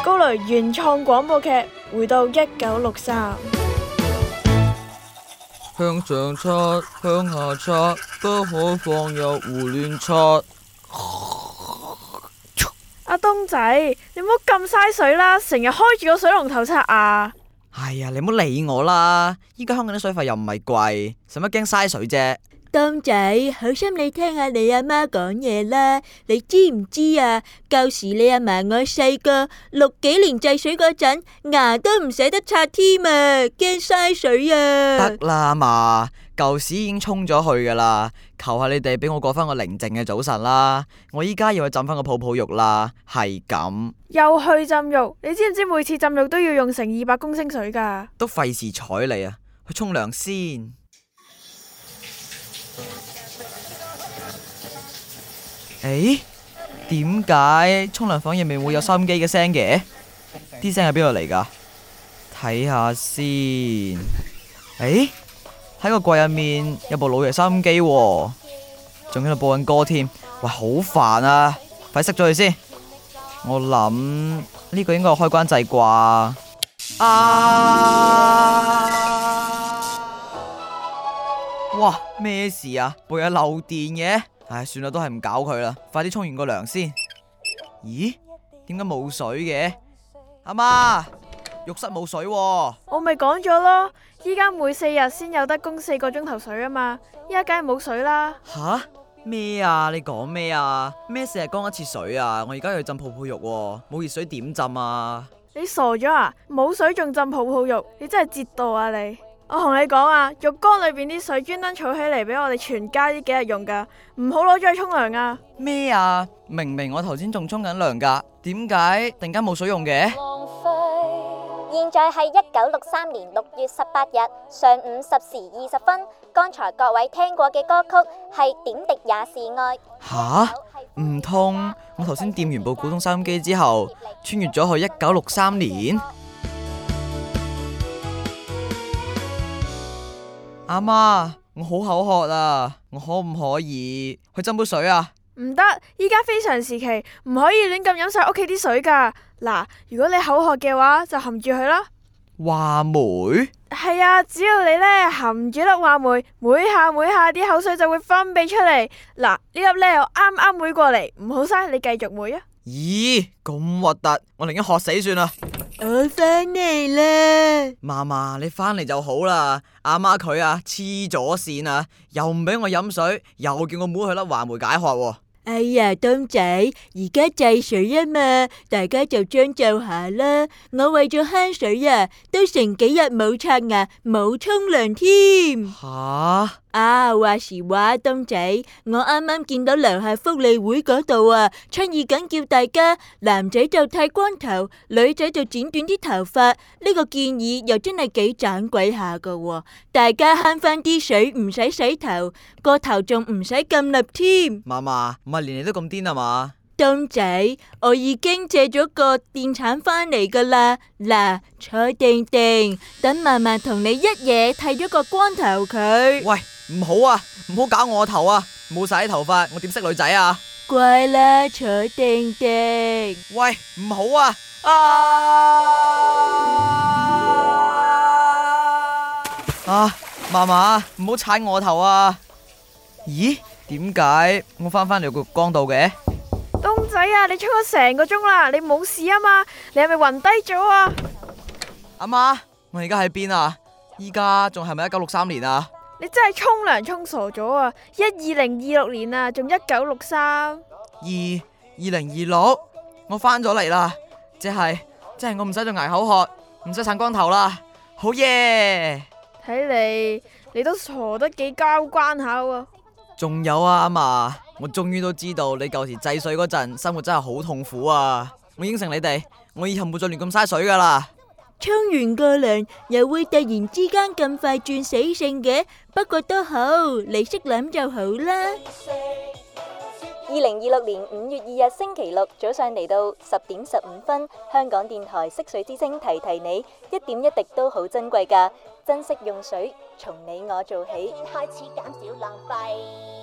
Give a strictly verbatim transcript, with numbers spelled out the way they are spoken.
高雷原創廣播劇回到一九六三。 向上擦，向下擦，不可放入胡亂擦。 阿東仔，你唔好咁嘥水啦，成日開住個水龍頭擦啊！ 哎呀，你唔好理我啦，依家香港啲水費又唔係貴，使乜驚嘥水啫？ 東仔，好心你聽下你阿媽講嘢啦。你知唔知啊？舊時你阿嫲我細個六幾年制水嗰陣，牙都唔捨得刷添啊，驚嘥水啊！ 得啦嘛，舊時已經沖咗去噶啦，求下你哋俾我過翻個寧靜嘅早晨啦。我依家要去浸翻個泡泡浴啦，係咁。 又去浸浴，你知唔知每次浸浴都要用成二百公升水噶？ 都費事睬你啊，去沖涼先。誒，點解沖涼房入面會有收音機嘅聲嘅？啲聲喺邊度嚟噶？睇下先。誒，喺個櫃入面有部老爺收音機，仲喺度播緊歌添。喂，好煩啊！快熄咗佢先。我諗呢個應該係開關掣啩。啊！哇，咩事啊？部嘢漏電嘅。唉，算啦，都係唔搞佢啦，快啲沖完個涼先。咦？點解冇水嘅？阿媽，浴室冇水喎。 我咪講咗咯，依家每四日先有得供四個鐘頭水啊嘛，依家梗係冇水啦。 吓？咩啊？你講咩啊？咩四日供一次水啊？我而家要去浸泡泡浴喎，冇熱水點浸啊？ 你傻咗啊？冇水仲浸泡泡浴，你真係折墮啊你！我同你講啊，浴缸裏邊啲水專登儲起嚟俾我哋全家呢幾日用噶，唔好攞咗去沖涼啊！ 咩啊？明明我頭先仲沖緊涼噶，點解突然間冇水用嘅？ 現在係一九六三年六月十八日上午十時二十分。剛才各位聽過嘅歌曲係《點滴也是愛》。 吓？唔通我頭先掂完部古董收音機之後，穿越咗去一九六三年？阿媽，我好口渴啊，我可唔可以去斟杯水啊？ 唔得，依家非常時期，唔可以亂咁飲晒屋企啲水噶。嗱，如果你口渴嘅話，就含住佢啦。 話梅？ 係啊，只要你呢含住粒話梅，每下每下啲口水就會分泌出嚟。嗱，呢粒呢我啱啱妹過嚟，唔好嘥，你繼續妹啊。 咦，咁核突，我寧願渴死算啦。 我返嚟啦！ 嫲嫲，你返嚟就好啦。阿媽佢啊黐咗線啊，又唔俾我飲水，又叫我妹去粒話梅解渴喎。 哎呀，東仔，而家制水啊嘛，大家就將就下啦。我為咗慳水啊，都成幾日冇刷牙，冇沖涼添。 吓？ 啊，話時話，東仔，我啱啱見到樓下福利會嗰度啊，倡議緊叫大家男仔就剃光頭，女仔就剪短啲頭髮。呢個建議又真係幾盞鬼下噶喎，大家慳翻啲水，唔使洗頭，個頭仲唔使咁立添。 嫲嫲，唔係年年都咁癲啊嘛？ 東仔，我已經借咗個電鏟返嚟噶啦，嗱，坐定定，等嫲嫲同你一嘢剃咗個光頭佢。 喂，唔好啊，唔好搞我頭啊，冇晒啲頭髮，我點識女仔啊？ 乖啦，坐定定。 喂，唔好啊！啊！啊，嫲嫲，唔好踩我頭啊！咦，點解我翻返嚟個缸度嘅？ 東仔啊，你沖咗成個鐘啦，你冇事啊嘛？你係咪暈低咗啊？ 阿媽，我而家喺邊啊？依家仲係咪一九六三年啊？ 你真係沖涼沖傻咗啊！一二零二六年啊，仲一九六三。 二二零二六，我翻咗嚟啦，即係即係我唔使再挨口渴，唔使鏟光頭啦，好耶！ 睇嚟你都傻得幾交關下喎。 仲有啊，阿嫲，我終於都知道你舊時制水嗰陣生活真係好痛苦啊！我應承你哋，我以後唔會再亂咁嘥水噶啦。 沖完個涼又會突然之間咁快轉死性嘅，不過都好，你識諗就好啦。 二零二六年五月二日星期六早上嚟到十點十五分，香港電台惜水之聲提提你，一點一滴都好珍貴㗎，珍惜用水，從你我做起，開始減少浪費。